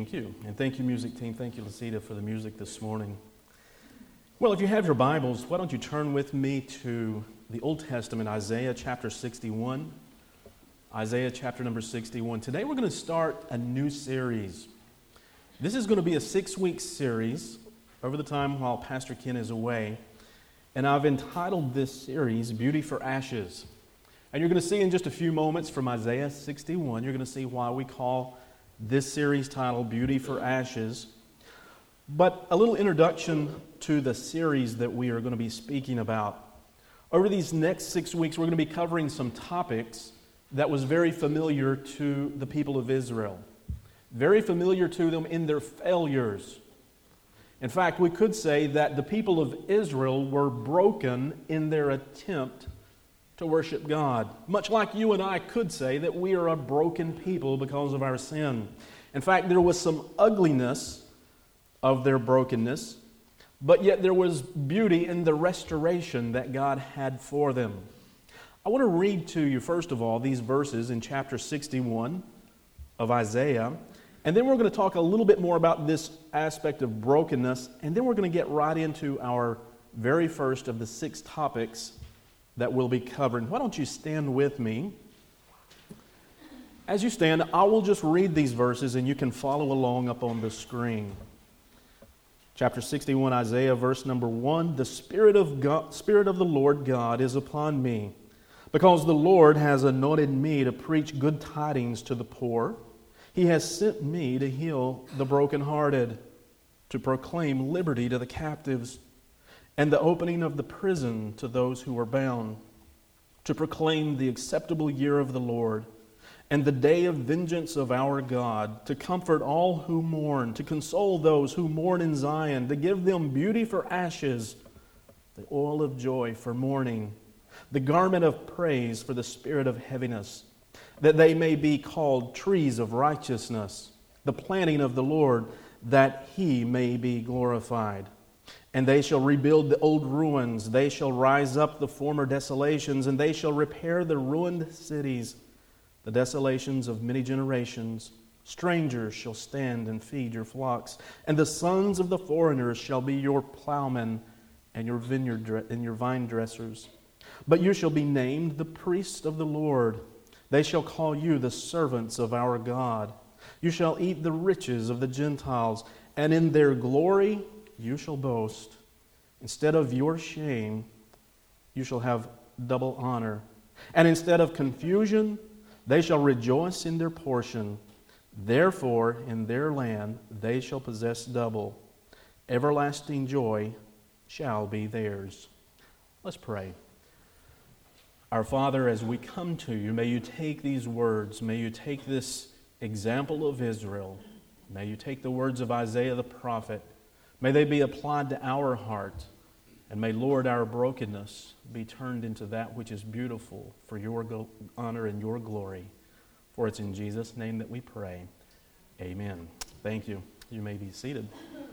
Thank you. And thank you, music team. Thank you, Lucita, for the music this morning. Well, if you have your Bibles, why don't you turn with me to the Old Testament, Isaiah chapter 61. Isaiah chapter number 61. Today we're going to start a new series. This is going to be a 6-week series over the time while Pastor Ken is away. And I've entitled this series, Beauty for Ashes. And you're going to see in just a few moments from Isaiah 61, you're going to see why we call this series titled Beauty for Ashes. But a little introduction to the series that we are going to be speaking about. Over these next 6 weeks, we're going to be covering some topics that was very familiar to the people of Israel. Very familiar to them in their failures. In fact, we could say that the people of Israel were broken in their attempt to worship God. Much like you and I could say that we are a broken people because of our sin. In fact, there was some ugliness of their brokenness, but yet there was beauty in the restoration that God had for them. I want to read to you, first of all, these verses in chapter 61 of Isaiah, and then we're going to talk a little bit more about this aspect of brokenness, and then we're going to get right into our very first of the 6 topics that we'll be covering. Why don't you stand with me? As you stand, I will just read these verses and you can follow along up on the screen. Chapter 61, Isaiah, verse number 1. The Spirit of the Lord God is upon me, because the Lord has anointed me to preach good tidings to the poor. He has sent me to heal the brokenhearted, to proclaim liberty to the captives, and the opening of the prison to those who are bound, to proclaim the acceptable year of the Lord, and the day of vengeance of our God, to comfort all who mourn, to console those who mourn in Zion, to give them beauty for ashes, the oil of joy for mourning, the garment of praise for the spirit of heaviness, that they may be called trees of righteousness, the planting of the Lord, that He may be glorified. And they shall rebuild the old ruins. They shall rise up the former desolations, and they shall repair the ruined cities, the desolations of many generations. Strangers shall stand and feed your flocks, and the sons of the foreigners shall be your plowmen and your vineyard and your vine dressers. But you shall be named the priests of the Lord. They shall call you the servants of our God. You shall eat the riches of the Gentiles, and in their glory you shall boast. Instead of your shame, you shall have double honor. And instead of confusion, they shall rejoice in their portion. Therefore, in their land they shall possess double. Everlasting joy shall be theirs. Let's pray. Our Father, as we come to you, may you take these words, may you take this example of Israel, may you take the words of Isaiah the prophet, may they be applied to our heart, and may, Lord, our brokenness be turned into that which is beautiful for your honor and your glory. For it's in Jesus' name that we pray. Amen. Thank you. You may be seated.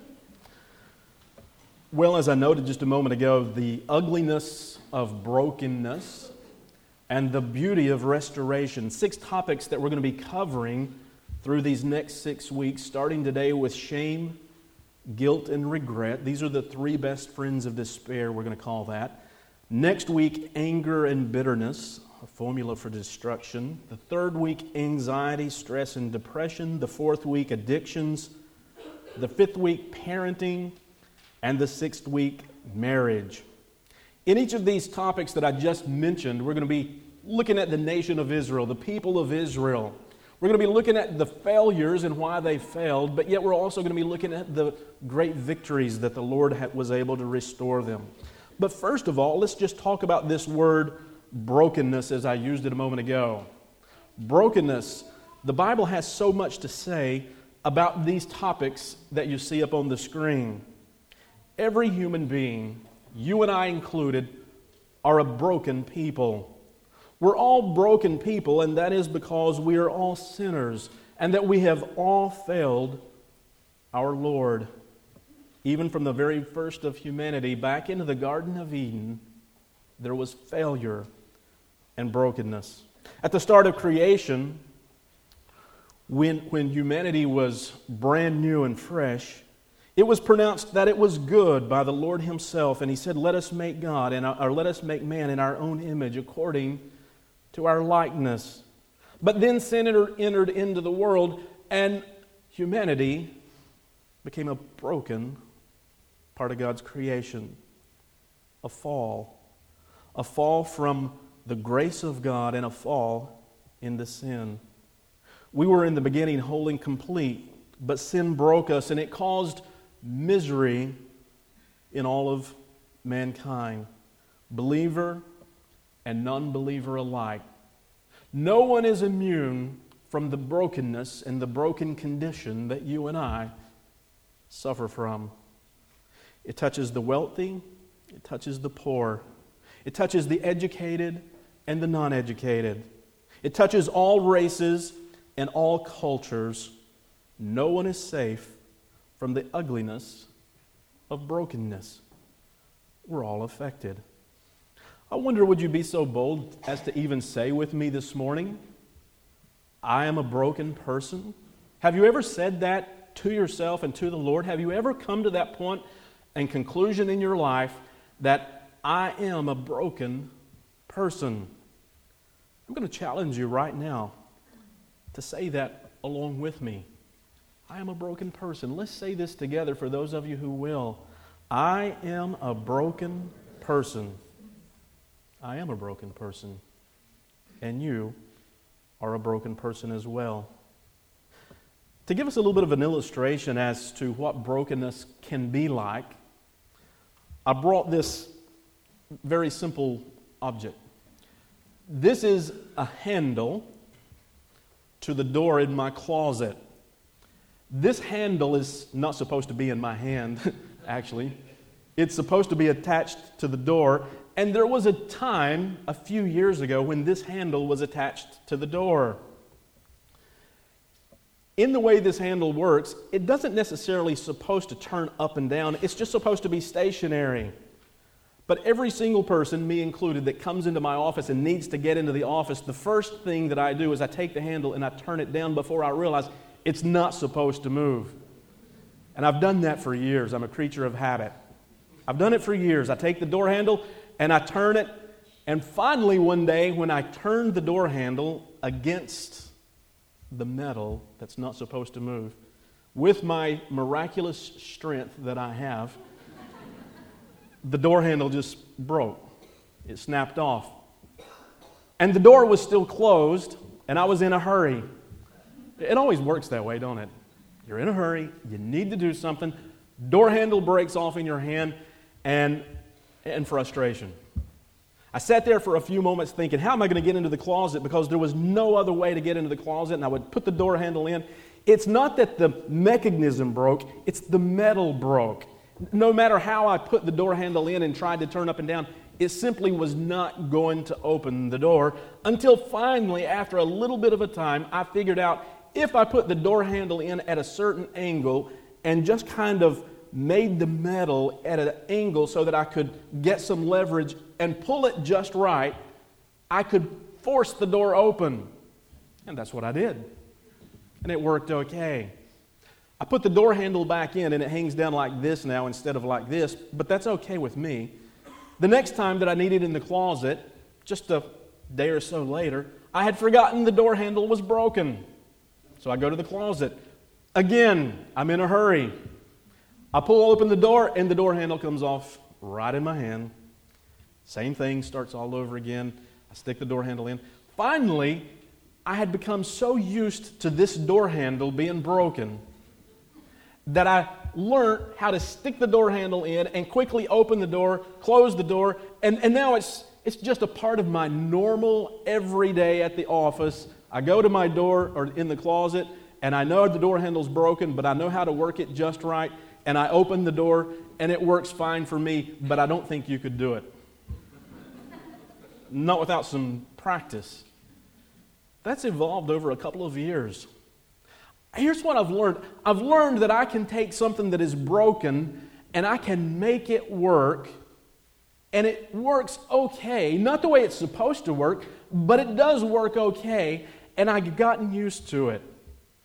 Well, as I noted just a moment ago, the ugliness of brokenness and the beauty of restoration. 6 topics that we're going to be covering through these next 6 weeks, starting today with shame, guilt, and regret. These are the 3 best friends of despair, we're going to call that. Next week, anger and bitterness, a formula for destruction. The 3rd week, anxiety, stress, and depression. The 4th week, addictions. The 5th week, parenting. And the 6th week, marriage. In each of these topics that I just mentioned, we're going to be looking at the nation of Israel, the people of Israel. We're going to be looking at the failures and why they failed, but yet we're also going to be looking at the great victories that the Lord was able to restore them. But first of all, let's just talk about this word brokenness as I used it a moment ago. Brokenness. The Bible has so much to say about these topics that you see up on the screen. Every human being, you and I included, are a broken people. We're all broken people, and that is because we are all sinners and that we have all failed our Lord. Even from the very first of humanity back into the Garden of Eden, there was failure and brokenness. At the start of creation, when humanity was brand new and fresh, it was pronounced that it was good by the Lord Himself, and He said, "Let us make God, or let us make man in our own image, according to our likeness." But then sin entered into the world, and humanity became a broken part of God's creation. A fall from the grace of God, and a fall into sin. We were in the beginning whole and complete, but sin broke us, and it caused misery in all of mankind, believer and non-believer alike. No one is immune from the brokenness and the broken condition that you and I suffer from. It touches the wealthy, it touches the poor, it touches the educated and the non-educated. It touches all races and all cultures. No one is safe from the ugliness of brokenness. We're all affected. I wonder, would you be so bold as to even say with me this morning, "I am a broken person"? Have you ever said that to yourself and to the Lord? Have you ever come to that point and conclusion in your life that I am a broken person? I'm going to challenge you right now to say that along with me. I am a broken person. Let's say this together for those of you who will. I am a broken person. I am a broken person. And you are a broken person as well. To give us a little bit of an illustration as to what brokenness can be like, I brought this very simple object. This is a handle to the door in my closet. This handle is not supposed to be in my hand, actually. It's supposed to be attached to the door. And there was a time, a few years ago, when this handle was attached to the door. In the way this handle works, it doesn't necessarily supposed to turn up and down. It's just supposed to be stationary. But every single person, me included, that comes into my office and needs to get into the office, the first thing that I do is I take the handle and I turn it down before I realize it's not supposed to move. And I've done that for years. I'm a creature of habit. I've done it for years. I take the door handle and I turn it, and finally one day when I turned the door handle against the metal that's not supposed to move, with my miraculous strength that I have, the door handle just broke. It snapped off. And the door was still closed, and I was in a hurry. It always works that way, don't it? You're in a hurry, you need to do something, door handle breaks off in your hand, and frustration. I sat there for a few moments thinking, how am I going to get into the closet? Because there was no other way to get into the closet, and I would put the door handle in. It's not that the mechanism broke, it's the metal broke. No matter how I put the door handle in and tried to turn up and down, it simply was not going to open the door until finally, after a little bit of a time, I figured out if I put the door handle in at a certain angle and just kind of made the metal at an angle so that I could get some leverage and pull it just right, I could force the door open. And that's what I did. And it worked okay. I put the door handle back in and it hangs down like this now instead of like this, but that's okay with me. The next time that I needed in the closet, just a day or so later, I had forgotten the door handle was broken. So I go to the closet. Again, I'm in a hurry. I pull open the door and the door handle comes off right in my hand. Same thing, starts all over again. I stick the door handle in. Finally, I had become so used to this door handle being broken that I learned how to stick the door handle in and quickly open the door, close the door, and now it's just a part of my normal everyday at the office. I go to my door or in the closet, and I know the door handle's broken, but I know how to work it just right, and I open the door, and it works fine for me, but I don't think you could do it. Not without some practice. That's evolved over a couple of years. Here's what I've learned. I've learned that I can take something that is broken and I can make it work, and it works okay. Not the way it's supposed to work, but it does work okay, and I've gotten used to it.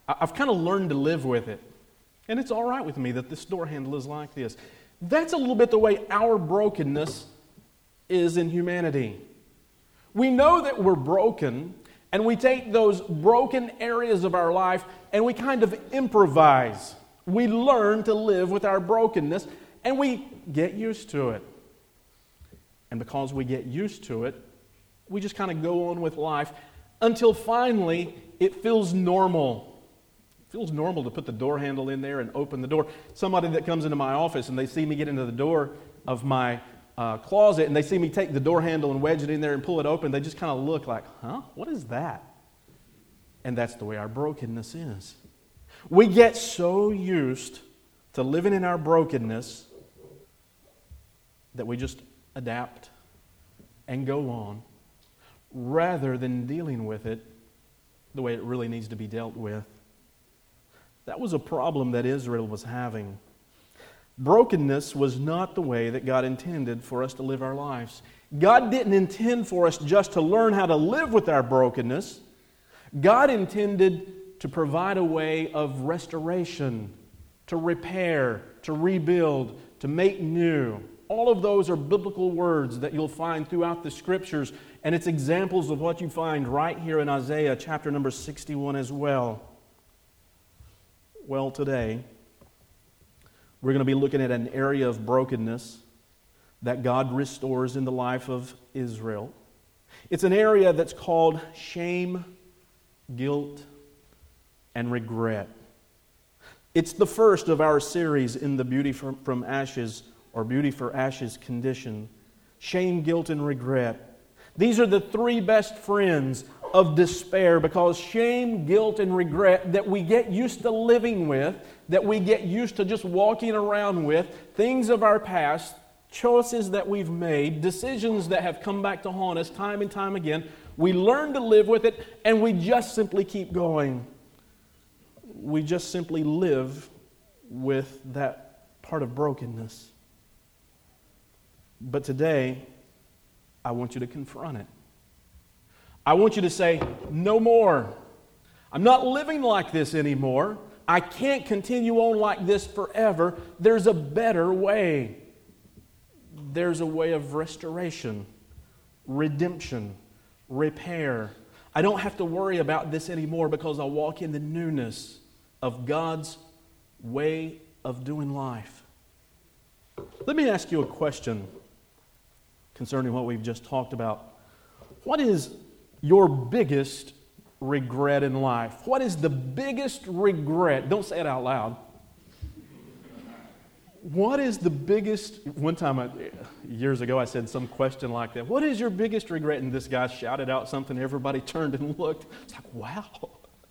I've kind of learned to live with it. And it's all right with me that this door handle is like this. That's a little bit the way our brokenness is in humanity. We know that we're broken, and we take those broken areas of our life and we kind of improvise. We learn to live with our brokenness, and we get used to it. And because we get used to it, we just kind of go on with life until finally it feels normal. It feels normal to put the door handle in there and open the door. Somebody that comes into my office and they see me get into the door of my closet and they see me take the door handle and wedge it in there and pull it open, they just kind of look like, huh? What is that? And that's the way our brokenness is. We get so used to living in our brokenness that we just adapt and go on rather than dealing with it the way it really needs to be dealt with. That was a problem that Israel was having. Brokenness was not the way that God intended for us to live our lives. God didn't intend for us just to learn how to live with our brokenness. God intended to provide a way of restoration, to repair, to rebuild, to make new. All of those are biblical words that you'll find throughout the Scriptures, and it's examples of what you find right here in Isaiah chapter number 61 as well. Well, today, we're going to be looking at an area of brokenness that God restores in the life of Israel. It's an area that's called shame, guilt, and regret. It's the first of our series in the Beauty from Ashes or Beauty for Ashes condition. Shame, guilt, and regret. These are the three best friends of despair, because shame, guilt, and regret that we get used to living with, that we get used to just walking around with, things of our past, choices that we've made, decisions that have come back to haunt us time and time again, we learn to live with it, and we just simply keep going. We just simply live with that part of brokenness. But today, I want you to confront it. I want you to say, no more. I'm not living like this anymore. I can't continue on like this forever. There's a better way. There's a way of restoration, redemption, repair. I don't have to worry about this anymore because I walk in the newness of God's way of doing life. Let me ask you a question concerning what we've just talked about. What is your biggest regret in life? What is the biggest regret? Don't say it out loud. What is the biggest... One time, years ago, I said some question like that. What is your biggest regret? And this guy shouted out something. Everybody turned and looked. It's like, wow.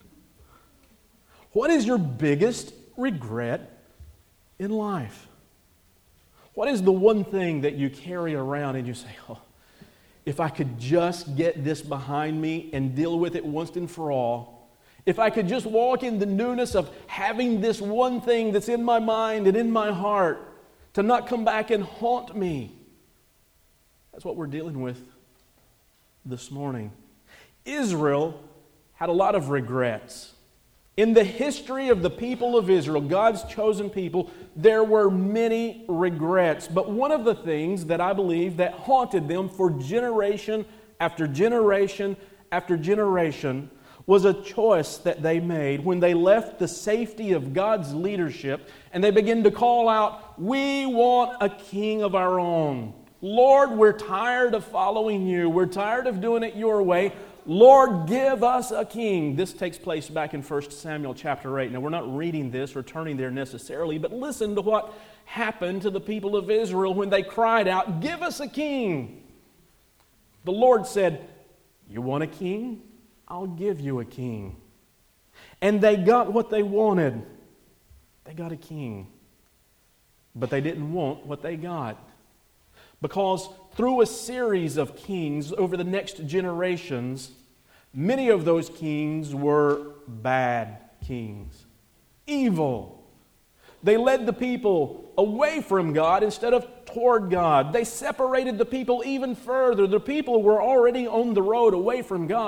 What is your biggest regret in life? What is the one thing that you carry around and you say, oh, if I could just get this behind me and deal with it once and for all, if I could just walk in the newness of having this one thing that's in my mind and in my heart to not come back and haunt me. That's what we're dealing with this morning. Israel had a lot of regrets. In the history of the people of Israel, God's chosen people, there were many regrets. But one of the things that I believe that haunted them for generation after generation after generation was a choice that they made when they left the safety of God's leadership and they began to call out, we want a king of our own. Lord, we're tired of following you. We're tired of doing it your way. Lord, give us a king. This takes place back in 1 Samuel chapter 8. Now, we're not reading this or turning there necessarily, but listen to what happened to the people of Israel when they cried out, give us a king. The Lord said, you want a king? I'll give you a king. And they got what they wanted. They got a king. But they didn't want what they got. Because through a series of kings over the next generations, many of those kings were bad kings. Evil. They led the people away from God instead of toward God. They separated the people even further. The people were already on the road away from God,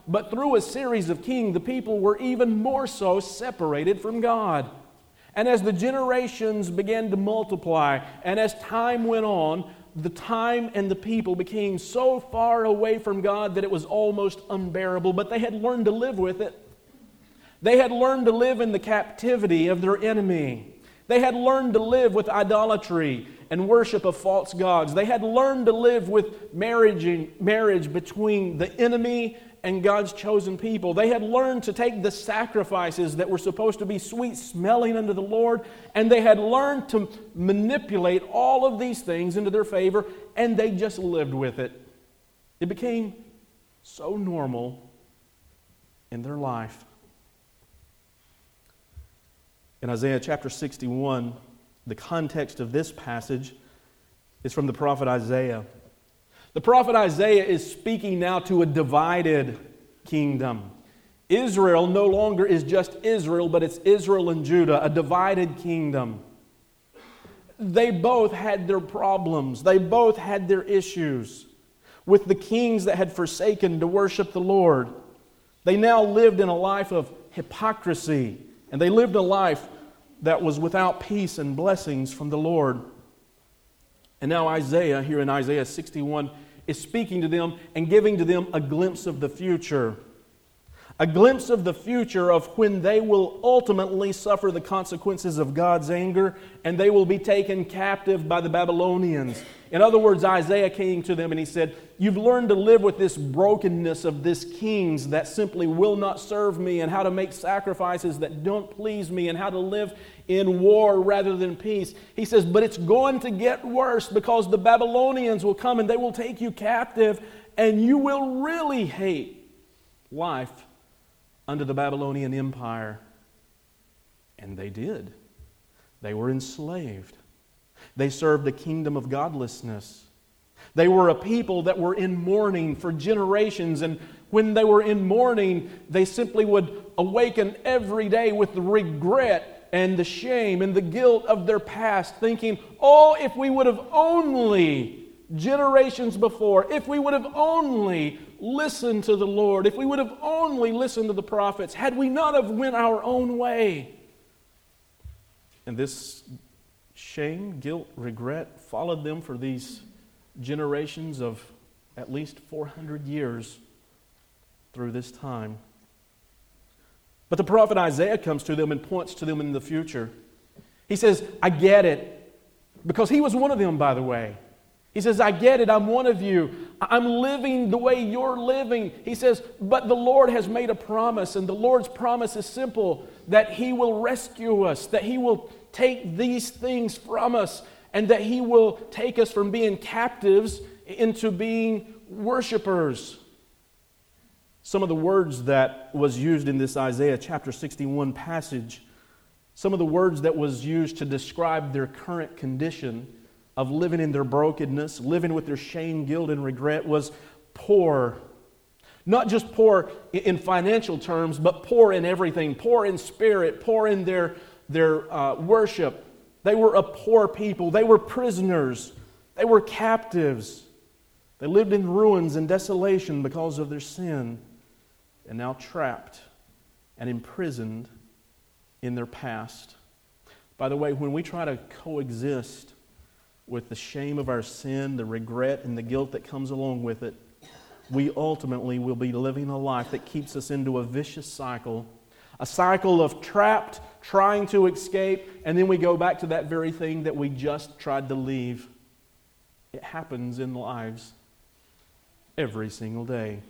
but through a series of kings, the people were even more so separated from God. And as the generations began to multiply, and as time went on, the time and the people became so far away from God that it was almost unbearable, but they had learned to live with it. They had learned to live in the captivity of their enemy. They had learned to live with idolatry and worship of false gods. They had learned to live with marriage between the enemy and God's chosen people. They had learned to take the sacrifices that were supposed to be sweet-smelling unto the Lord, and they had learned to manipulate all of these things into their favor, and they just lived with it. It became so normal in their life. In Isaiah chapter 61, the context of this passage is from the prophet Isaiah. The prophet Isaiah is speaking now to a divided kingdom. Israel no longer is just Israel, but it's Israel and Judah, a divided kingdom. They both had their problems. They both had their issues. With the kings that had forsaken to worship the Lord, they now lived in a life of hypocrisy, and they lived a life that was without peace and blessings from the Lord. And now Isaiah, here in Isaiah 61, is speaking to them and giving to them a glimpse of the future. A glimpse of the future of when they will ultimately suffer the consequences of God's anger, and they will be taken captive by the Babylonians. In other words, Isaiah came to them and he said, you've learned to live with this brokenness of this kings that simply will not serve me, and how to make sacrifices that don't please me, and how to live in war rather than peace. He says, but it's going to get worse, because the Babylonians will come and they will take you captive, and you will really hate life under the Babylonian Empire. And they did. They were enslaved. They served a kingdom of godlessness. They were a people that were in mourning for generations, and when they were in mourning, they simply would awaken every day with the regret and the shame and the guilt of their past, thinking, oh, if we would have only, generations before, if we would have only listened to the Lord, if we would have only listened to the prophets, had we not have went our own way. And this shame, guilt, regret followed them for these generations of at least 400 years through this time. But the prophet Isaiah comes to them and points to them in the future. He says, I get it. Because he was one of them, by the way. He says, I get it, I'm one of you. I'm living the way you're living. He says, but the Lord has made a promise, and the Lord's promise is simple, that He will rescue us, that He will take these things from us, and that He will take us from being captives into being worshipers. Some of the words that was used in this Isaiah chapter 61 passage, some of the words that was used to describe their current condition of living in their brokenness, living with their shame, guilt, and regret, was poor. Not just poor in financial terms, but poor in everything. Poor in spirit, poor in their worship. They were a poor people. They were prisoners. They were captives. They lived in ruins and desolation because of their sin, and now trapped and imprisoned in their past. By the way, when we try to coexist with the shame of our sin, the regret, and the guilt that comes along with it, we ultimately will be living a life that keeps us into a vicious cycle. A cycle of trapped, trying to escape, and then we go back to that very thing that we just tried to leave. It happens in lives every single day.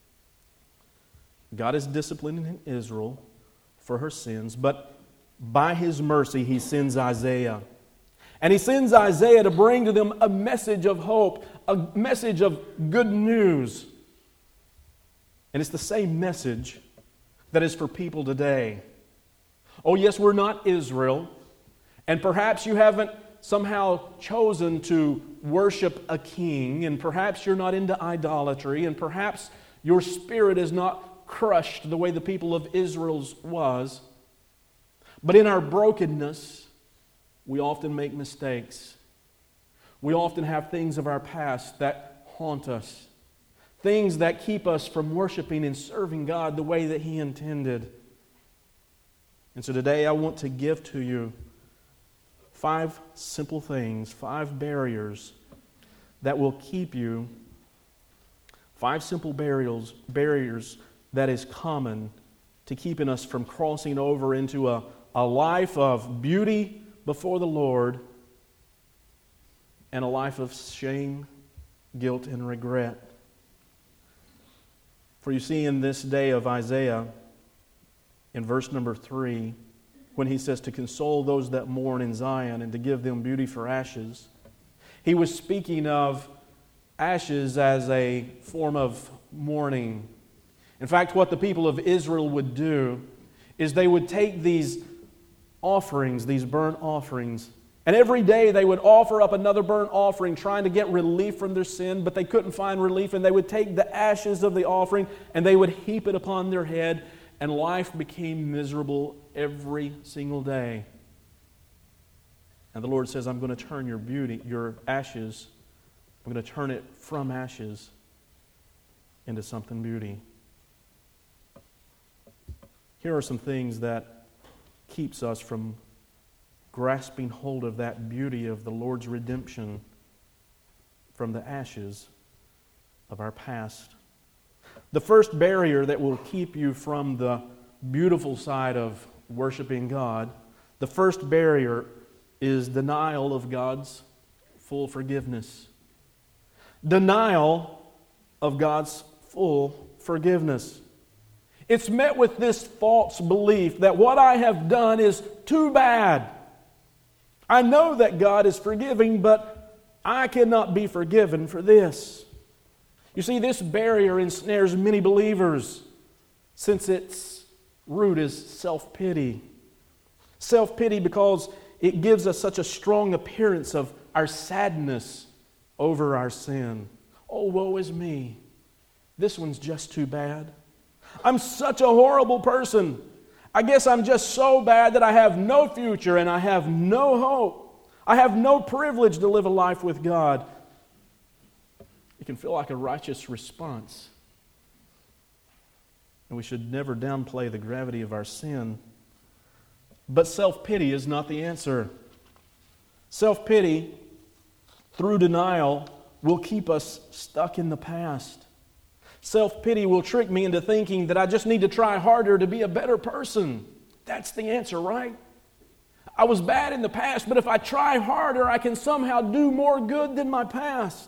God is disciplining Israel for her sins, but by His mercy He sends Isaiah. And He sends Isaiah to bring to them a message of hope, a message of good news. And it's the same message that is for people today. Oh yes, we're not Israel, and perhaps you haven't somehow chosen to worship a king, and perhaps you're not into idolatry, and perhaps your spirit is not crushed the way the people of Israel's was. But in our brokenness, we often make mistakes. We often have things of our past that haunt us, things that keep us from worshiping and serving God the way that He intended. And so today I want to give to you 5 simple things, 5 barriers that will keep you, 5 simple barriers that is common to keeping us from crossing over into a life of beauty before the Lord and a life of shame, guilt, and regret. For you see in this day of Isaiah, in verse number 3, when he says to console those that mourn in Zion and to give them beauty for ashes, he was speaking of ashes as a form of mourning. In fact, what the people of Israel would do is they would take these offerings, these burnt offerings, and every day they would offer up another burnt offering trying to get relief from their sin, but they couldn't find relief, and they would take the ashes of the offering and they would heap it upon their head, and life became miserable every single day. And the Lord says, I'm going to turn your beauty, your ashes, I'm going to turn it from ashes into something beauty. Here are some things that keeps us from grasping hold of that beauty of the Lord's redemption from the ashes of our past. The first barrier that will keep you from the beautiful side of worshiping God, the first barrier is denial of God's full forgiveness. Denial of God's full forgiveness. It's met with this false belief that what I have done is too bad. I know that God is forgiving, but I cannot be forgiven for this. You see, this barrier ensnares many believers since its root is self-pity. Self-pity because it gives us such a strong appearance of our sadness over our sin. Oh, woe is me. This one's just too bad. I'm such a horrible person. I guess I'm just so bad that I have no future and I have no hope. I have no privilege to live a life with God. It can feel like a righteous response. And we should never downplay the gravity of our sin. But self-pity is not the answer. Self-pity, through denial, will keep us stuck in the past. Self-pity will trick me into thinking that I just need to try harder to be a better person. That's the answer, right? I was bad in the past, but if I try harder, I can somehow do more good than my past.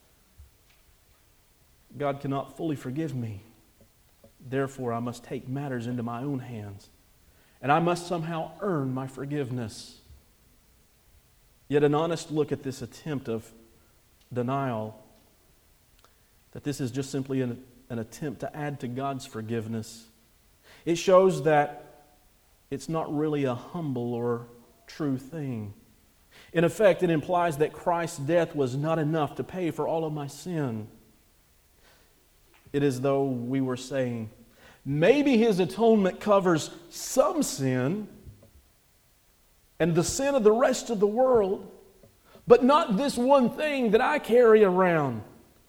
God cannot fully forgive me. Therefore, I must take matters into my own hands. And I must somehow earn my forgiveness. Yet an honest look at this attempt of denial, that this is just simply an attempt to add to God's forgiveness. It shows that it's not really a humble or true thing. In effect, it implies that Christ's death was not enough to pay for all of my sin. It is as though we were saying, maybe His atonement covers some sin and the sin of the rest of the world, but not this one thing that I carry around.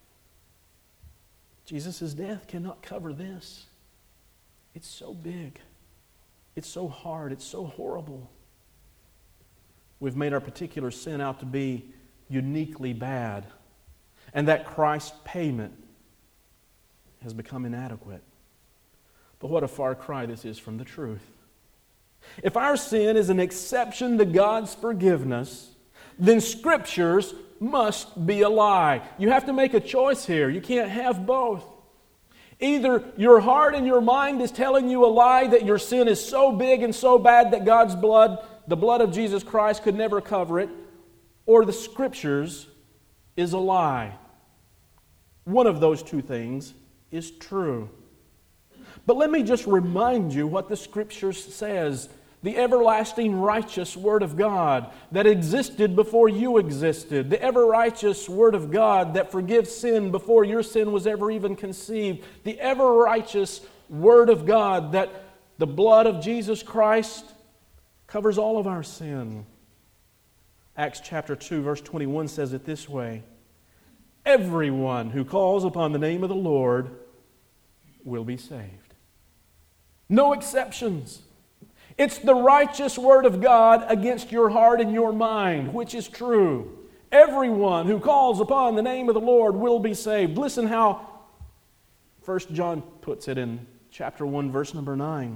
Jesus' death cannot cover this. It's so big. It's so hard. It's so horrible. We've made our particular sin out to be uniquely bad, and that Christ's payment has become inadequate. But what a far cry this is from the truth. If our sin is an exception to God's forgiveness, then Scriptures must be a lie. You have to make a choice here. You can't have both. Either your heart and your mind is telling you a lie that your sin is so big and so bad that God's blood, the blood of Jesus Christ, could never cover it, or the Scriptures is a lie. One of those two things is true. But let me just remind you what the Scriptures says. The everlasting righteous Word of God that existed before you existed. The ever righteous Word of God that forgives sin before your sin was ever even conceived. The ever righteous Word of God that the blood of Jesus Christ covers all of our sin. Acts chapter 2 verse 21 says it this way. Everyone who calls upon the name of the Lord will be saved. No exceptions. It's the righteous word of God against your heart and your mind, which is true. Everyone who calls upon the name of the Lord will be saved. Listen how 1 John puts it in chapter 1, verse number 9.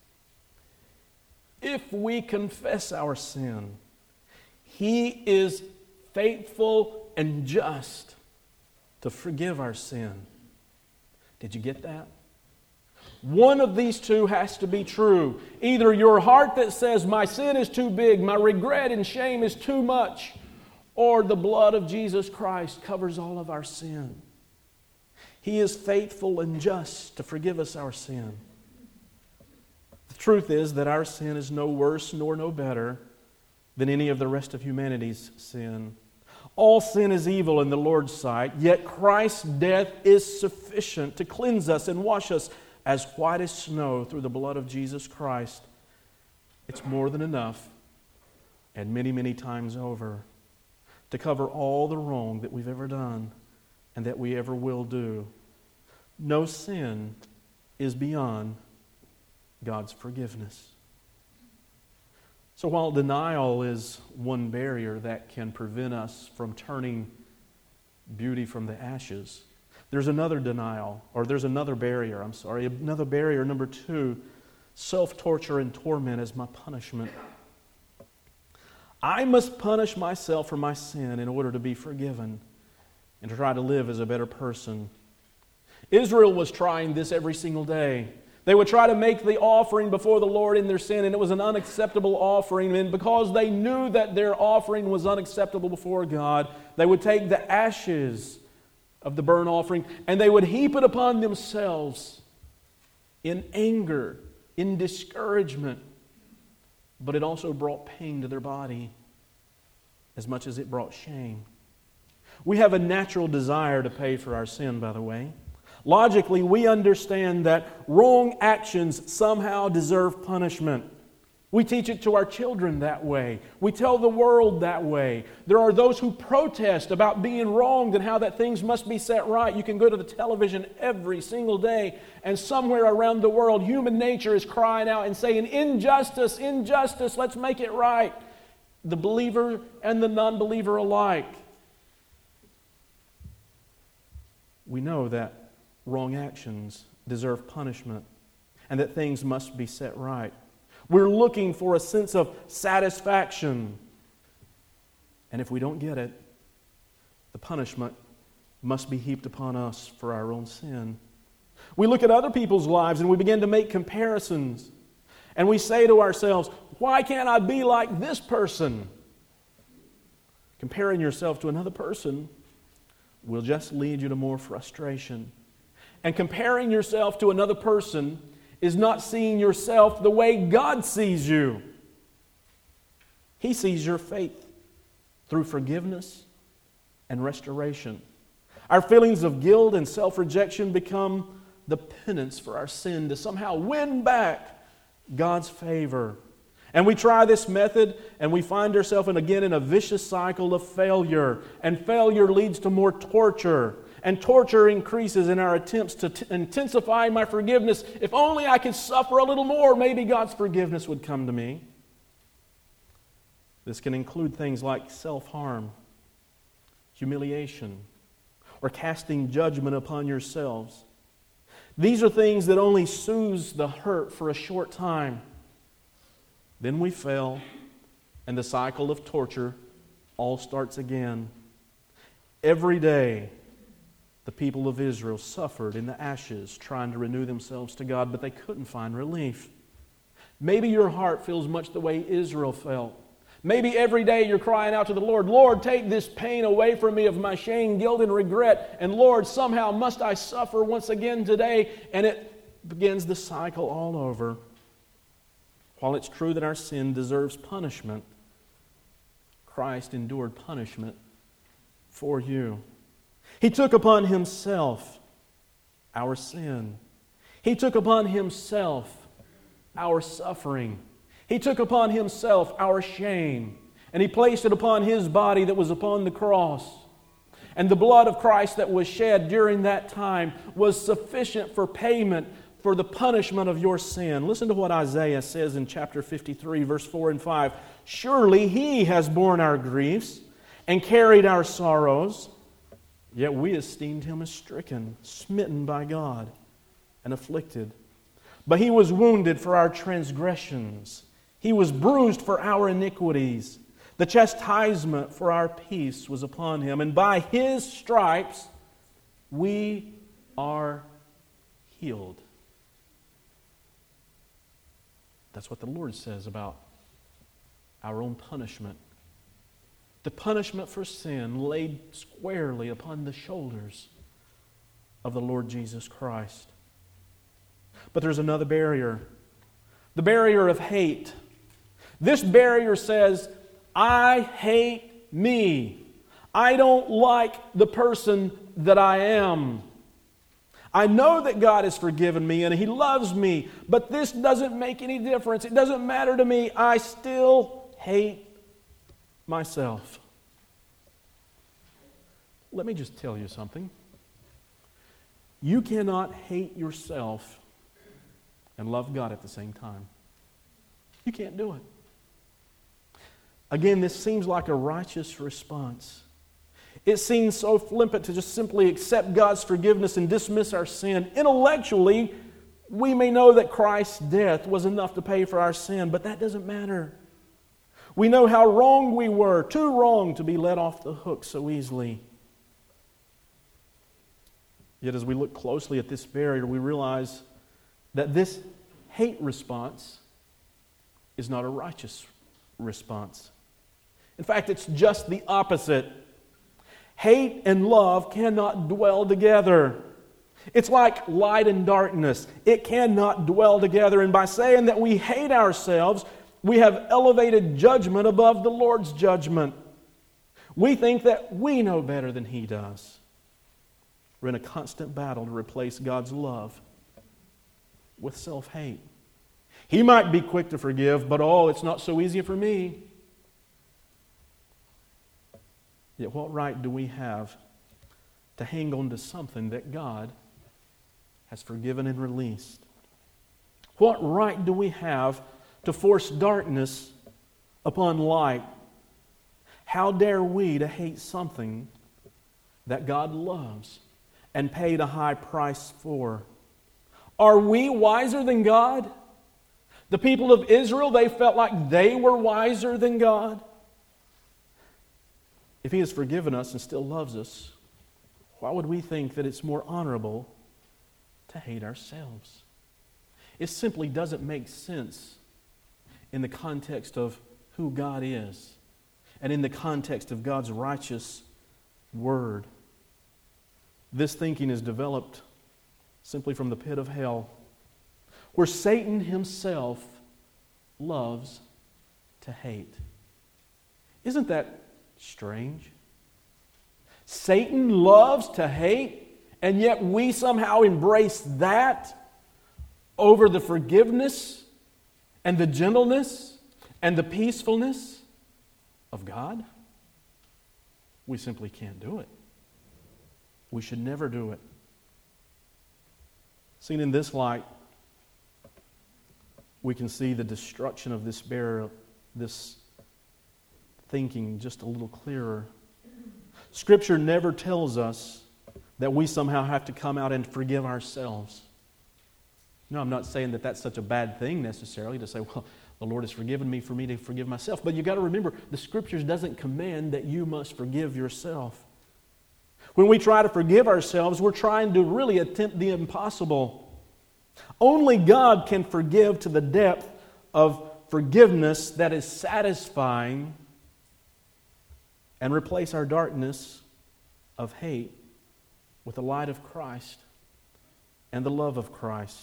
If we confess our sin, He is faithful and just to forgive our sin. Did you get that? One of these two has to be true. Either your heart that says, my sin is too big, my regret and shame is too much, or the blood of Jesus Christ covers all of our sin. He is faithful and just to forgive us our sin. The truth is that our sin is no worse nor no better than any of the rest of humanity's sin. All sin is evil in the Lord's sight, yet Christ's death is sufficient to cleanse us and wash us as white as snow through the blood of Jesus Christ. It's more than enough, and many, many times over, to cover all the wrong that we've ever done and that we ever will do. No sin is beyond God's forgiveness. So while denial is one barrier that can prevent us from turning beauty from the ashes, there's another barrier, another barrier, number 2, self-torture and torment as my punishment. I must punish myself for my sin in order to be forgiven and to try to live as a better person. Israel was trying this every single day. They would try to make the offering before the Lord in their sin, and it was an unacceptable offering. And because they knew that their offering was unacceptable before God, they would take the ashes of the burnt offering and they would heap it upon themselves in anger, in discouragement. But it also brought pain to their body as much as it brought shame. We have a natural desire to pay for our sin, by the way. Logically, we understand that wrong actions somehow deserve punishment. We teach it to our children that way. We tell the world that way. There are those who protest about being wronged and how that things must be set right. You can go to the television every single day, and somewhere around the world, human nature is crying out and saying, injustice, injustice, let's make it right. The believer and the non-believer alike. We know that wrong actions deserve punishment and that things must be set right. We're looking for a sense of satisfaction. And if we don't get it, the punishment must be heaped upon us for our own sin. We look at other people's lives and we begin to make comparisons. And we say to ourselves, why can't I be like this person? Comparing yourself to another person will just lead you to more frustration. And comparing yourself to another person is not seeing yourself the way God sees you. He sees your faith through forgiveness and restoration. Our feelings of guilt and self-rejection become the penance for our sin to somehow win back God's favor. And we try this method and we find ourselves again in a vicious cycle of failure. And failure leads to more torture. And torture increases in our attempts to intensify my forgiveness. If only I could suffer a little more, maybe God's forgiveness would come to me. This can include things like self-harm, humiliation, or casting judgment upon yourselves. These are things that only soothe the hurt for a short time. Then we fail, and the cycle of torture all starts again. Every day, the people of Israel suffered in the ashes trying to renew themselves to God, but they couldn't find relief. Maybe your heart feels much the way Israel felt. Maybe every day you're crying out to the Lord, Lord, take this pain away from me of my shame, guilt, and regret. And Lord, somehow must I suffer once again today? And it begins the cycle all over. While it's true that our sin deserves punishment, Christ endured punishment for you. He took upon Himself our sin. He took upon Himself our suffering. He took upon Himself our shame. And He placed it upon His body that was upon the cross. And the blood of Christ that was shed during that time was sufficient for payment for the punishment of your sin. Listen to what Isaiah says in chapter 53, verse 4 and 5. Surely He has borne our griefs and carried our sorrows, yet we esteemed Him as stricken, smitten by God, and afflicted. But He was wounded for our transgressions. He was bruised for our iniquities. The chastisement for our peace was upon Him, and by His stripes we are healed. That's what the Lord says about our own punishment. The punishment for sin laid squarely upon the shoulders of the Lord Jesus Christ. But there's another barrier. The barrier of hate. This barrier says, I hate me. I don't like the person that I am. I know that God has forgiven me and He loves me, but this doesn't make any difference. It doesn't matter to me. I still hate myself. Let me just tell you something. You cannot hate yourself and love God at the same time. You can't do it. Again, this seems like a righteous response. It seems so flippant to just simply accept God's forgiveness and dismiss our sin. Intellectually, we may know that Christ's death was enough to pay for our sin, but that doesn't matter. We know how wrong we were, too wrong to be let off the hook so easily. Yet as we look closely at this barrier, we realize that this hate response is not a righteous response. In fact, it's just the opposite. Hate and love cannot dwell together. It's like light and darkness. It cannot dwell together. And by saying that we hate ourselves, we have elevated judgment above the Lord's judgment. We think that we know better than He does. We're in a constant battle to replace God's love with self-hate. He might be quick to forgive, but it's not so easy for me. Yet what right do we have to hang on to something that God has forgiven and released? What right do we have to force darkness upon light? How dare we to hate something that God loves and paid a high price for? Are we wiser than God? The people of Israel, they felt like they were wiser than God. If He has forgiven us and still loves us, why would we think that it's more honorable to hate ourselves? It simply doesn't make sense in the context of who God is and in the context of God's righteous Word. This thinking is developed simply from the pit of hell, where Satan himself loves to hate. Isn't that strange? Satan loves to hate, and yet we somehow embrace that over the forgiveness and the gentleness and the peacefulness of God? We simply can't do it. We should never do it. Seen in this light, we can see the destruction of this barrier, this thinking just a little clearer. Scripture never tells us that we somehow have to come out and forgive ourselves. No, I'm not saying that that's such a bad thing necessarily to say, well, the Lord has forgiven me for me to forgive myself. But you've got to remember, the Scriptures doesn't command that you must forgive yourself. When we try to forgive ourselves, we're trying to really attempt the impossible. Only God can forgive to the depth of forgiveness that is satisfying and replace our darkness of hate with the light of Christ and the love of Christ.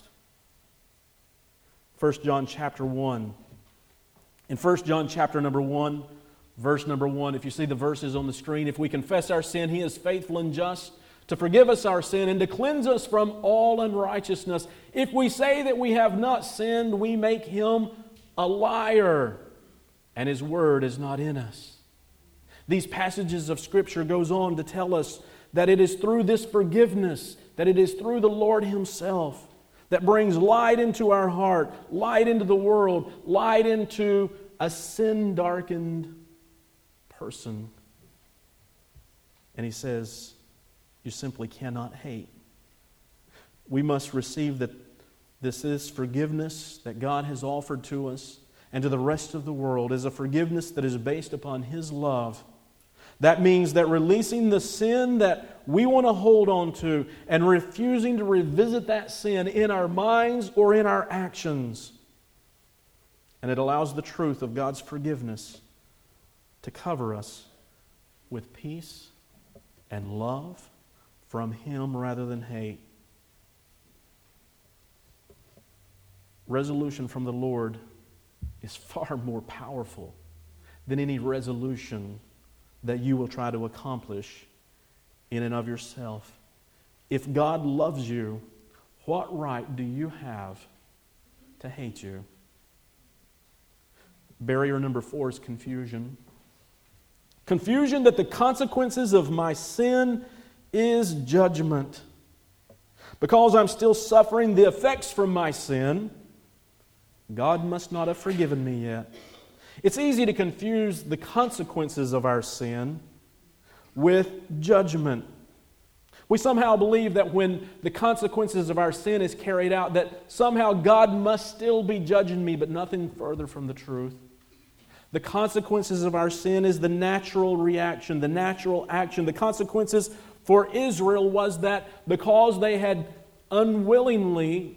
1 John chapter 1. In 1 John chapter number 1, verse number 1, if you see the verses on the screen, if we confess our sin, He is faithful and just to forgive us our sin and to cleanse us from all unrighteousness. If we say that we have not sinned, we make Him a liar, and His word is not in us. These passages of Scripture goes on to tell us that it is through this forgiveness, that it is through the Lord Himself that brings light into our heart, light into the world, light into a sin-darkened person. And He says, you simply cannot hate. We must receive that this is forgiveness that God has offered to us and to the rest of the world is a forgiveness that is based upon His love. That means that releasing the sin that we want to hold on to and refusing to revisit that sin in our minds or in our actions. And it allows the truth of God's forgiveness to cover us with peace and love from Him rather than hate. Resolution from the Lord is far more powerful than any resolution that you will try to accomplish in and of yourself. If God loves you, what right do you have to hate you? Barrier number 4 is confusion. Confusion that the consequences of my sin is judgment. Because I'm still suffering the effects from my sin, God must not have forgiven me yet. It's easy to confuse the consequences of our sin with judgment. We somehow believe that when the consequences of our sin is carried out, that somehow God must still be judging me, but nothing further from the truth. The consequences of our sin is the natural reaction, the natural action. The consequences for Israel was that because they had willingly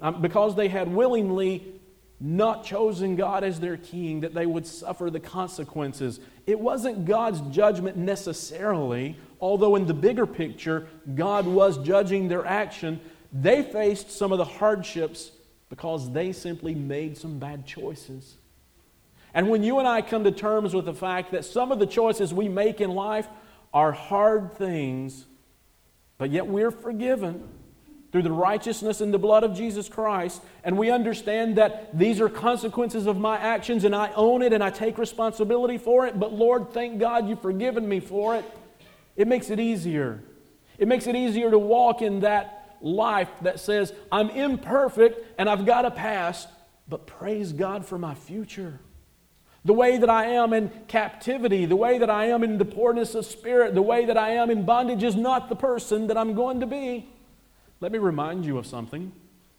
not chosen God as their king, that they would suffer the consequences. It wasn't God's judgment necessarily, although in the bigger picture, God was judging their action. They faced some of the hardships because they simply made some bad choices. And when you and I come to terms with the fact that some of the choices we make in life are hard things, but yet we're forgiven through the righteousness and the blood of Jesus Christ, and we understand that these are consequences of my actions, and I own it and I take responsibility for it, but Lord, thank God you've forgiven me for it. It makes it easier. It makes it easier to walk in that life that says, I'm imperfect and I've got a past, but praise God for my future. The way that I am in captivity, the way that I am in the poorness of spirit, the way that I am in bondage is not the person that I'm going to be. Let me remind you of something.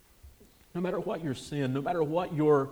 No matter what your sin, no matter what your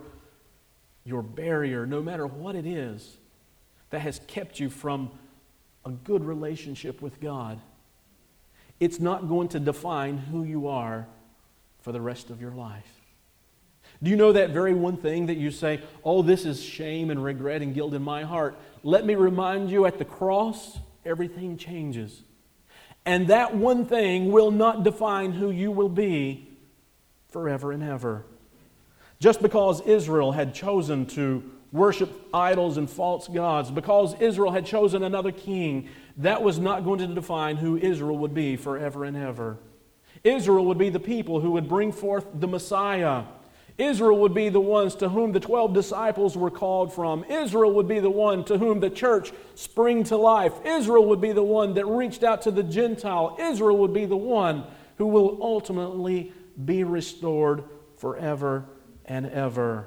barrier, no matter what it is that has kept you from a good relationship with God, it's not going to define who you are for the rest of your life. Do you know that very one thing that you say, oh, this is shame and regret and guilt in my heart? Let me remind you, at the cross, everything changes. And that one thing will not define who you will be forever and ever. Just because Israel had chosen to worship idols and false gods, because Israel had chosen another king, that was not going to define who Israel would be forever and ever. Israel would be the people who would bring forth the Messiah. Israel would be the ones to whom the 12 disciples were called from. Israel would be the one to whom the church sprang to life. Israel would be the one that reached out to the Gentile. Israel would be the one who will ultimately be restored forever and ever.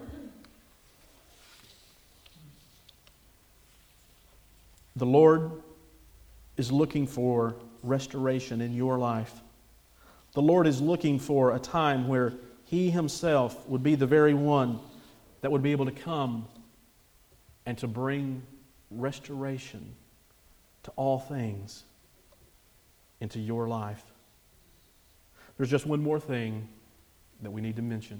The Lord is looking for restoration in your life. The Lord is looking for a time where He Himself would be the very one that would be able to come and to bring restoration to all things into your life. There's just one more thing that we need to mention.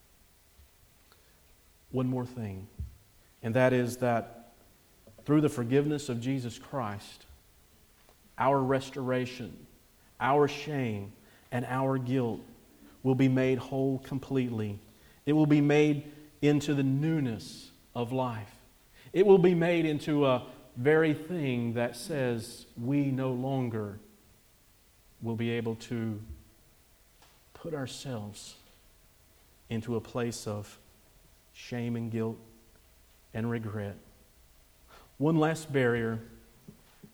One more thing. And that is that through the forgiveness of Jesus Christ, our restoration, our shame, and our guilt will be made whole completely. It will be made into the newness of life. It will be made into a very thing that says we no longer will be able to put ourselves into a place of shame and guilt and regret. One last barrier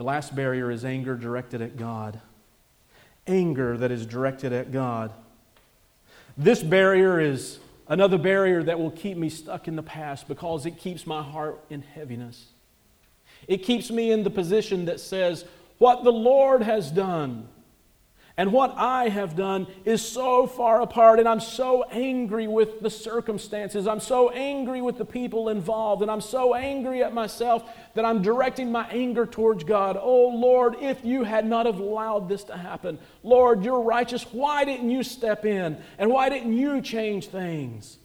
The last barrier is anger directed at God. Anger that is directed at God. This barrier is another barrier that will keep me stuck in the past because it keeps my heart in heaviness. It keeps me in the position that says, what the Lord has done and what I have done is so far apart, and I'm so angry with the circumstances. I'm so angry with the people involved, and I'm so angry at myself that I'm directing my anger towards God. Oh Lord, if you had not have allowed this to happen, Lord, you're righteous. Why didn't you step in? And why didn't you change things?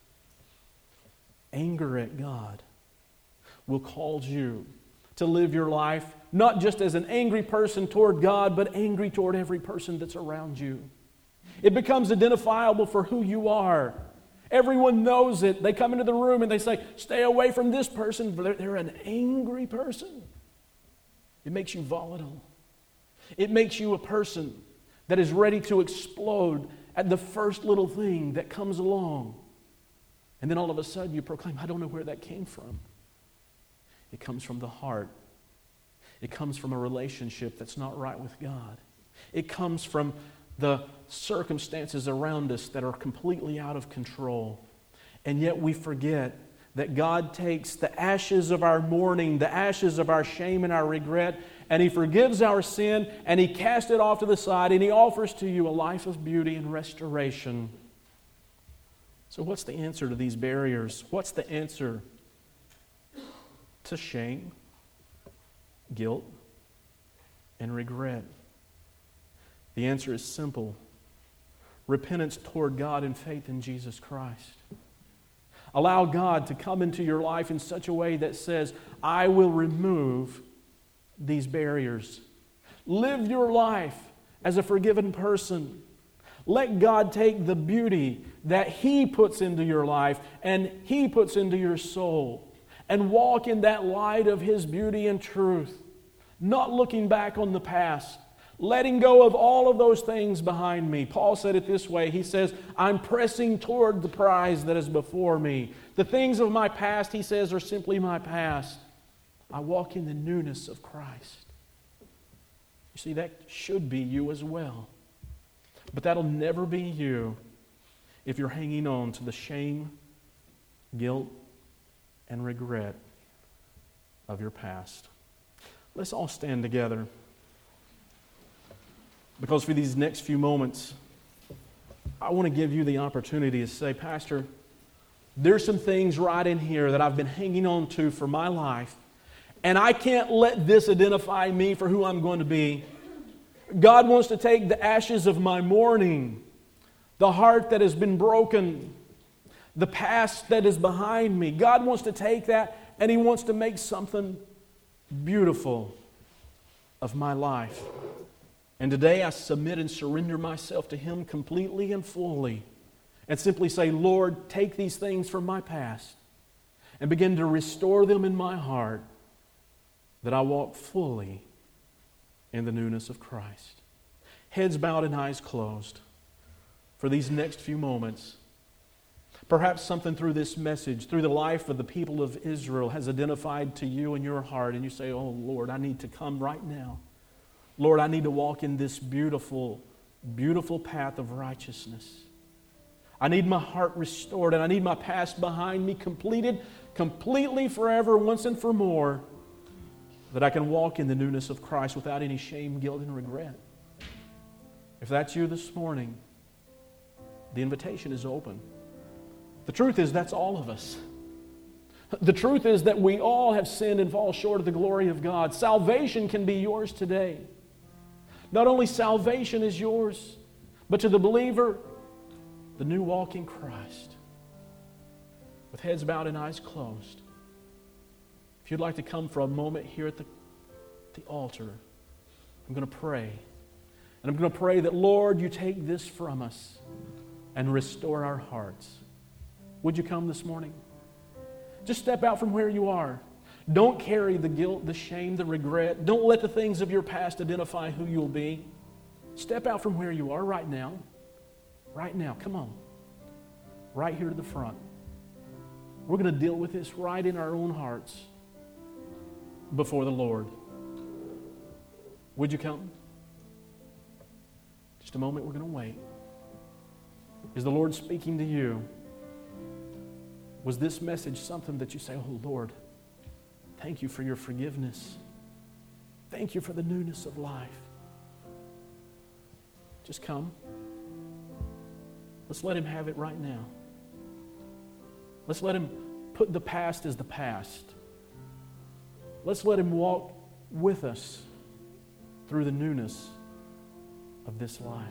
Anger at God will cause you to live your life not just as an angry person toward God, but angry toward every person that's around you. It becomes identifiable for who you are. Everyone knows it. They come into the room and they say, stay away from this person. They're an angry person. It makes you volatile. It makes you a person that is ready to explode at the first little thing that comes along. And then all of a sudden you proclaim, I don't know where that came from. It comes from the heart. It comes from a relationship that's not right with God. It comes from the circumstances around us that are completely out of control. And yet we forget that God takes the ashes of our mourning, the ashes of our shame and our regret, and He forgives our sin, and He casts it off to the side, and He offers to you a life of beauty and restoration. So what's the answer to these barriers? What's the answer to shame, guilt, and regret? The answer is simple. Repentance toward God and faith in Jesus Christ. Allow God to come into your life in such a way that says, I will remove these barriers. Live your life as a forgiven person. Let God take the beauty that He puts into your life and He puts into your soul and walk in that light of His beauty and truth, not looking back on the past, letting go of all of those things behind me. Paul said it this way. He says, I'm pressing toward the prize that is before me. The things of my past, he says, are simply my past. I walk in the newness of Christ. You see, that should be you as well. But that'll never be you if you're hanging on to the shame, guilt, and regret of your past. Let's all stand together. Because for these next few moments, I want to give you the opportunity to say, Pastor, there's some things right in here that I've been hanging on to for my life, and I can't let this identify me for who I'm going to be. God wants to take the ashes of my mourning, the heart that has been broken, the past that is behind me. God wants to take that and He wants to make something beautiful of my life. And today I submit and surrender myself to Him completely and fully and simply say, Lord, take these things from my past and begin to restore them in my heart that I walk fully in the newness of Christ. Heads bowed and eyes closed. For these next few moments, perhaps something through this message, through the life of the people of Israel has identified to you in your heart, and you say, oh Lord, I need to come right now. Lord, I need to walk in this beautiful, beautiful path of righteousness. I need my heart restored, and I need my past behind me completed completely forever, once and for more, that I can walk in the newness of Christ without any shame, guilt, and regret. If that's you this morning, the invitation is open. The truth is, that's all of us. The truth is that we all have sinned and fall short of the glory of God. Salvation can be yours today. Not only salvation is yours, but to the believer, the new walk in Christ. With heads bowed and eyes closed, if you'd like to come for a moment here at the altar, I'm going to pray. And I'm going to pray that, Lord, you take this from us and restore our hearts. Would you come this morning? Just step out from where you are. Don't carry the guilt, the shame, the regret. Don't let the things of your past identify who you'll be. Step out from where you are right now. Right now, come on. Right here to the front. We're going to deal with this right in our own hearts before the Lord. Would you come? Just a moment, we're going to wait. Is the Lord speaking to you? Was this message something that you say, oh Lord, thank you for your forgiveness. Thank you for the newness of life. Just come. Let's let Him have it right now. Let's let Him put the past as the past. Let's let Him walk with us through the newness of this life.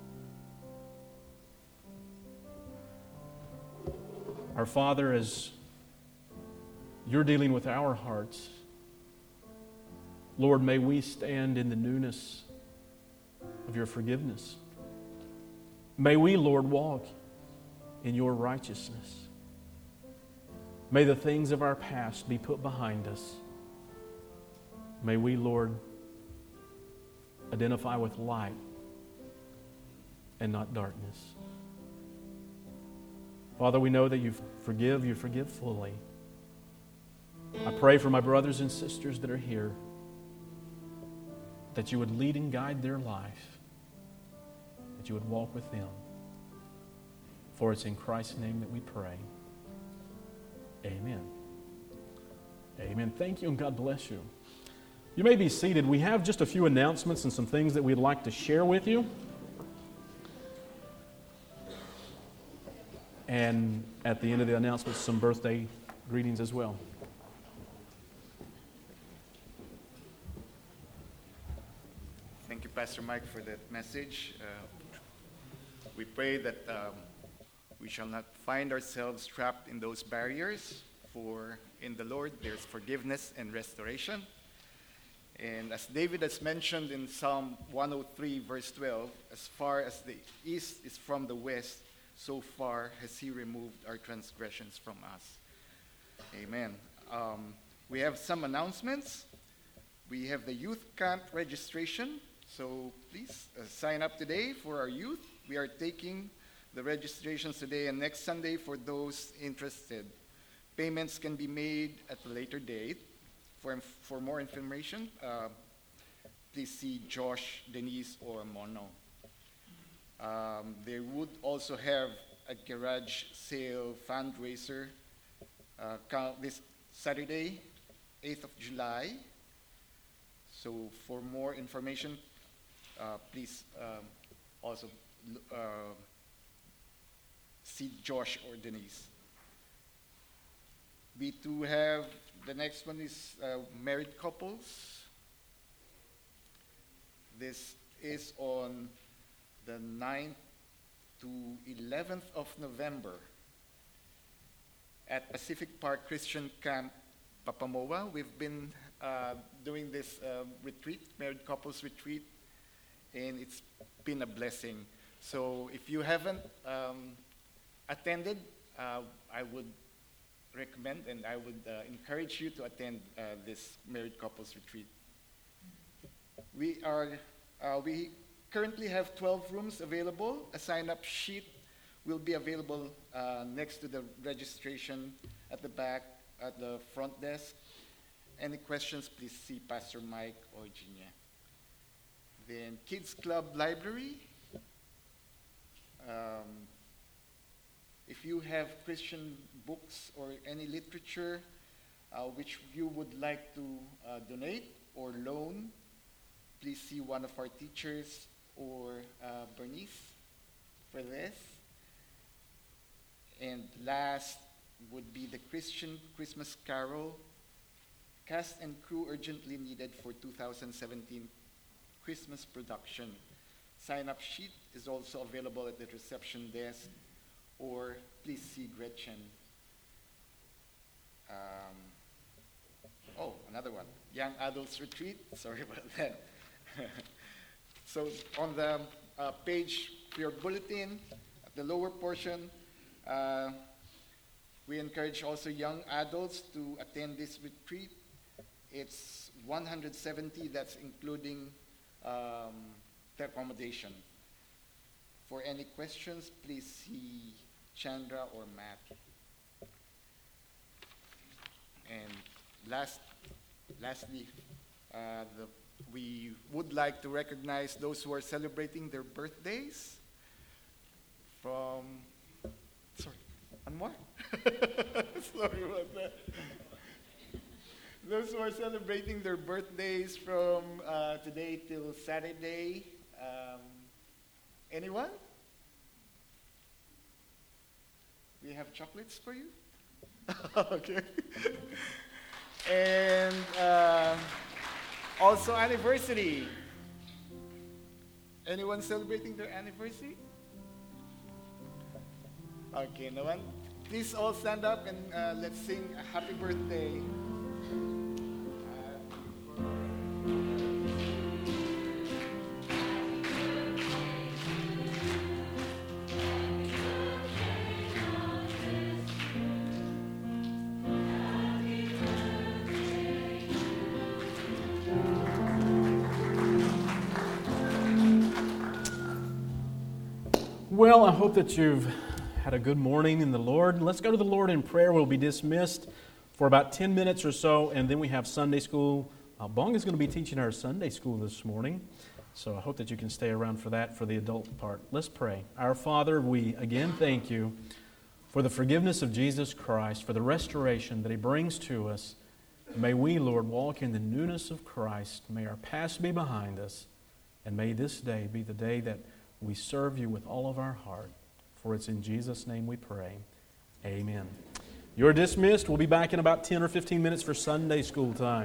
Our Father, as You're dealing with our hearts, Lord, may we stand in the newness of Your forgiveness. May we, Lord, walk in Your righteousness. May the things of our past be put behind us. May we, Lord, identify with light and not darkness. Father, we know that You forgive fully. I pray for my brothers and sisters that are here, that You would lead and guide their life, that You would walk with them. For it's in Christ's name that we pray. Amen. Amen. Thank you, and God bless you. You may be seated. We have just a few announcements and some things that we'd like to share with you. And at the end of the announcements, some birthday greetings as well. Thank you, Pastor Mike, for that message. We pray that we shall not find ourselves trapped in those barriers, for in the Lord there's forgiveness and restoration. And as David has mentioned in Psalm 103, verse 12, as far as the east is from the west, so far has He removed our transgressions from us. Amen. We have some announcements. We have the youth camp registration. So please sign up today for our youth. We are taking the registrations today and next Sunday for those interested. Payments can be made at a later date. For more information, please see Josh, Denise, or Mono. They would also have a garage sale fundraiser this Saturday, 8th of July. So for more information, please also see Josh or Denise. We do have, the next one is married couples. This is on the 9th to 11th of November at Pacific Park Christian Camp, Papamoa. We've been doing this retreat, married couples retreat, and it's been a blessing. So if you haven't attended, I would recommend and I would encourage you to attend this married couples retreat. We currently have 12 rooms available. A sign-up sheet will be available next to the registration at the back at the front desk. Any questions, please see Pastor Mike or Gina. Then Kids Club Library. If you have Christian books or any literature which you would like to donate or loan, please see one of our teachers or Bernice for this. And last would be the Christian Christmas Carol. Cast and crew urgently needed for 2017 Christmas production. Sign-up sheet is also available at the reception desk, or please see Gretchen. Another one, Young Adults Retreat. Sorry about that. So on the page for your bulletin, at the lower portion, we encourage also young adults to attend this retreat. It's $170, that's including the accommodation. For any questions, please see Chandra or Matt. And lastly, the we would like to recognize those who are celebrating their birthdays. Sorry, one more? Sorry about that. Those who are celebrating their birthdays from today till Saturday. Anyone? We have chocolates for you. Okay. And also anniversary. Anyone celebrating their anniversary? Okay, no one. Please all stand up and let's sing a happy birthday. Well, I hope that you've had a good morning in the Lord. Let's go to the Lord in prayer. We'll be dismissed for about 10 minutes or so, and then we have Sunday school. Bong is going to be teaching our Sunday school this morning, so I hope that you can stay around for that, for the adult part. Let's pray. Our Father, we again thank you for the forgiveness of Jesus Christ, for the restoration that He brings to us. May we, Lord, walk in the newness of Christ. May our past be behind us, and may this day be the day that we serve you with all of our heart. For it's in Jesus' name we pray. Amen. You're dismissed. We'll be back in about 10 or 15 minutes for Sunday school time.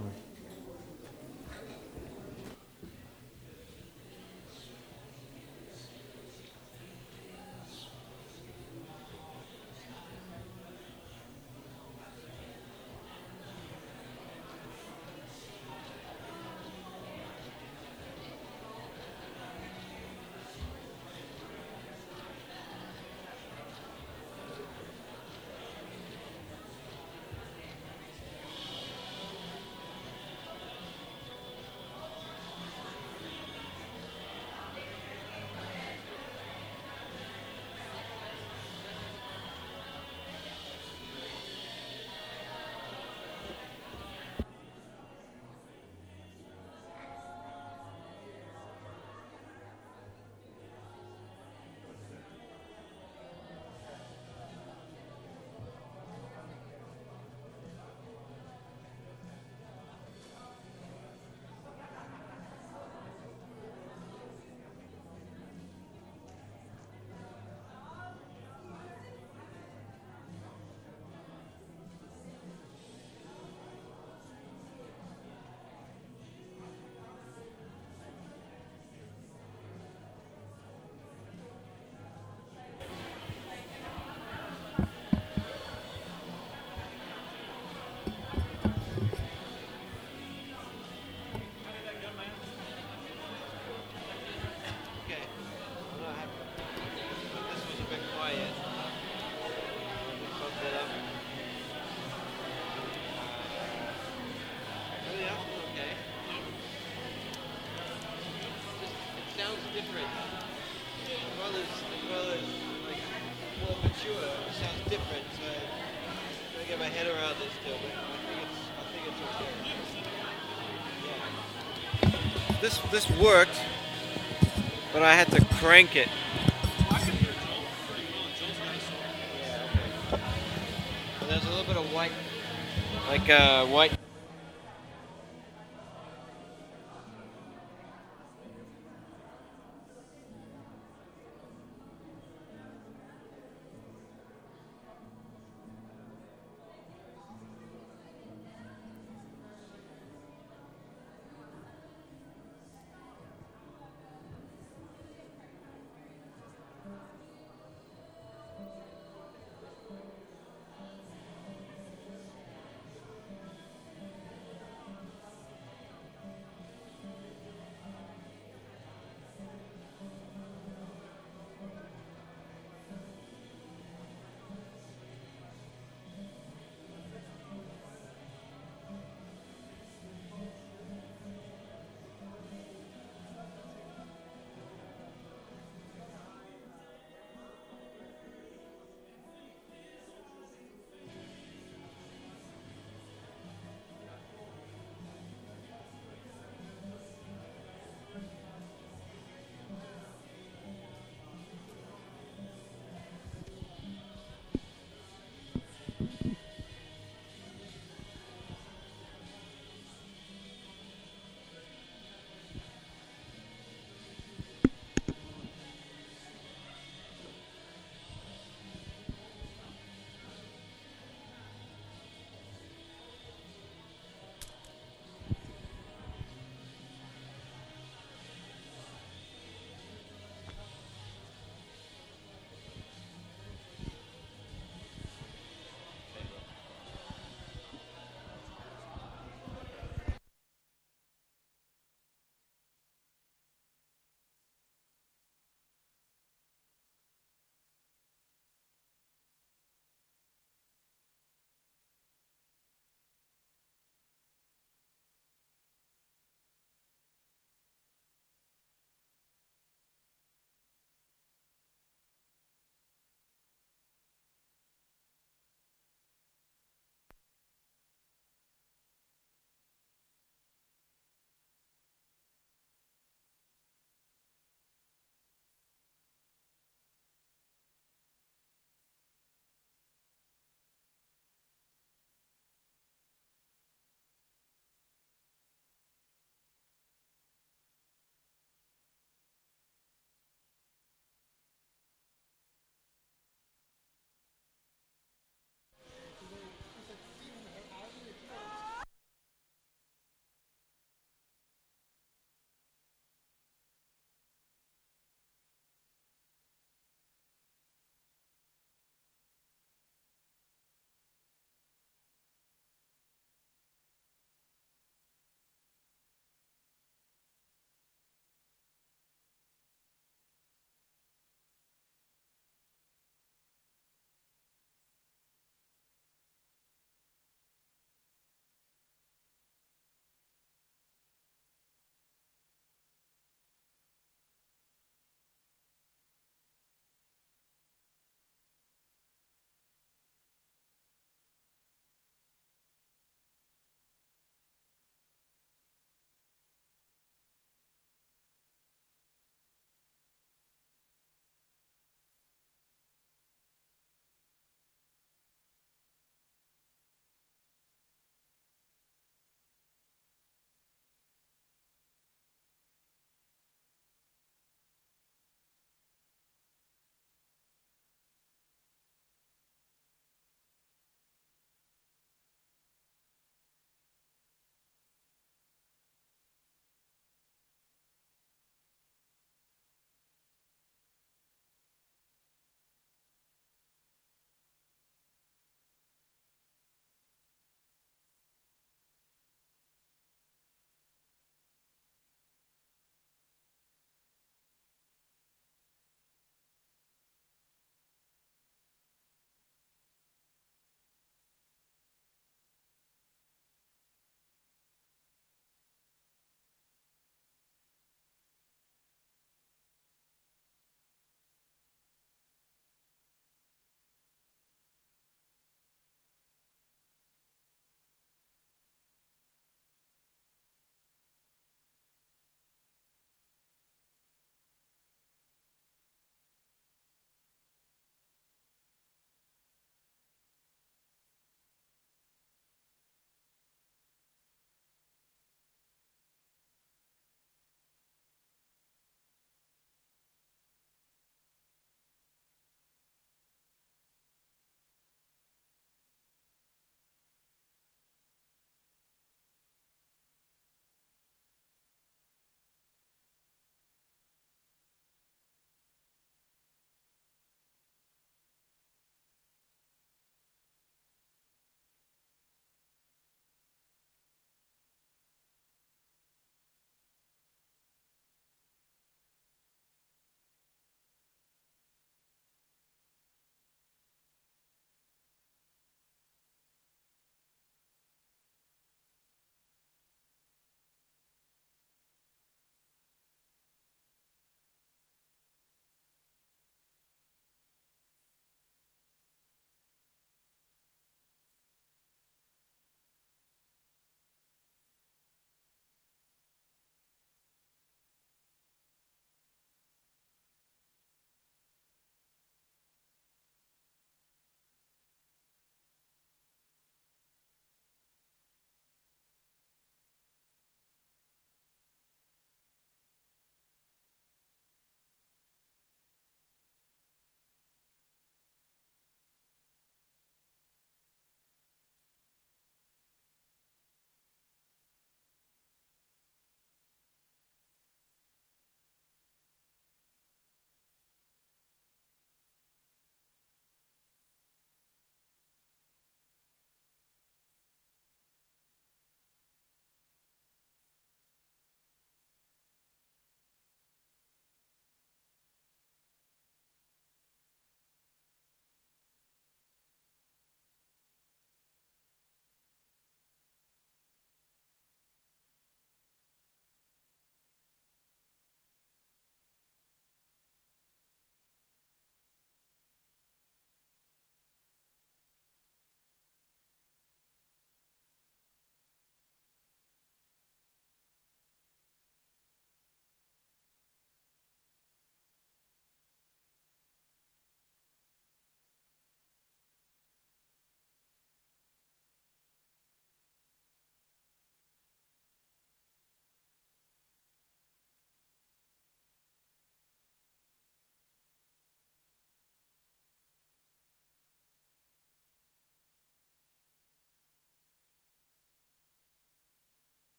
Different. As well as like more mature. It sounds different. So I'm trying to get my head around this still, but I think it's okay. Yeah. This worked, but I had to crank it. I can hear Joel pretty well. Joel's nice. Yeah. Okay. And there's a little bit of white, like white.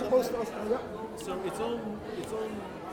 post us. Yep. So it's on